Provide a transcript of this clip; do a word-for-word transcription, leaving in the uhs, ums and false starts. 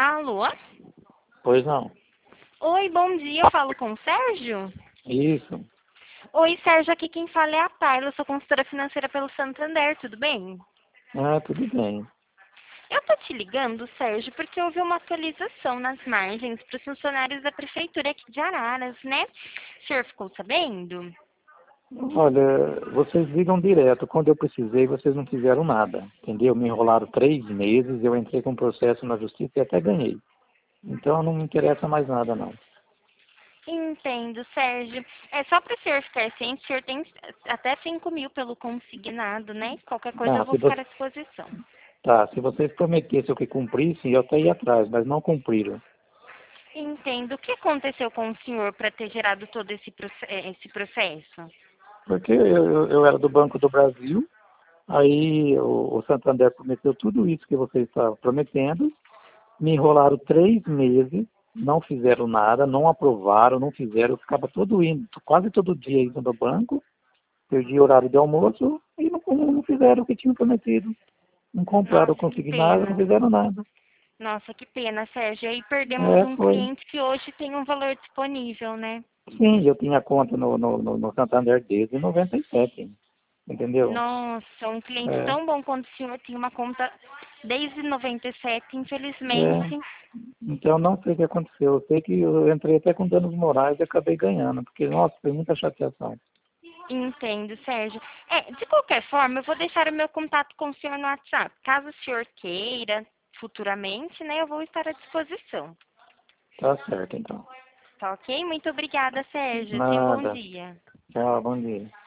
Alô? Pois não. Oi, bom dia. Eu falo com o Sérgio? Isso. Oi, Sérgio. Aqui quem fala é a Tayla. Eu sou consultora financeira pelo Santander. Tudo bem? Ah, tudo bem. Eu tô te ligando, Sérgio, porque houve uma atualização nas margens para os funcionários da prefeitura aqui de Araras, né? O senhor ficou sabendo? Olha, vocês ligam direto. Quando eu precisei, vocês não fizeram nada. Entendeu? Me enrolaram três meses, eu entrei com um processo na justiça e até ganhei. Então não me interessa mais nada, não. Entendo, Sérgio. É só para o senhor ficar ciente, o senhor tem até cinco mil pelo consignado, né? Qualquer coisa eu Ah, vou se ficar você... à disposição. Tá, se vocês prometessem que cumprissem, eu até ia atrás, mas não cumpriram. Entendo. O que aconteceu com o senhor para ter gerado todo esse, proce- eh, esse processo? Porque eu, eu, eu era do Banco do Brasil, aí o, o Santander prometeu tudo isso que vocês estavam prometendo, me enrolaram três meses, não fizeram nada, não aprovaram, não fizeram, eu ficava todo indo, quase todo dia indo no banco, perdi o horário de almoço e não, não fizeram o que tinham prometido. Não compraram Nossa, que consignado, não pena. fizeram nada. Nossa, que pena, Sérgio. Aí perdemos É, um foi. cliente que hoje tem um valor disponível, né? Sim, eu tinha conta no, no, no, no Santander desde noventa e sete, entendeu? Nossa, um cliente É, tão bom quanto o senhor tinha uma conta desde noventa e sete, é, infelizmente. então não sei o que aconteceu. Eu sei que eu entrei até com danos morais e acabei ganhando, porque, nossa, foi muita chateação. Entendo, Sérgio. É, de qualquer forma, eu vou deixar o meu contato com o senhor no WhatsApp. Caso o senhor queira, futuramente, né, eu vou estar à disposição. Tá certo, então. Tá ok? Muito obrigada, Sérgio. Tenha um bom Nada. dia. Tchau, bom dia.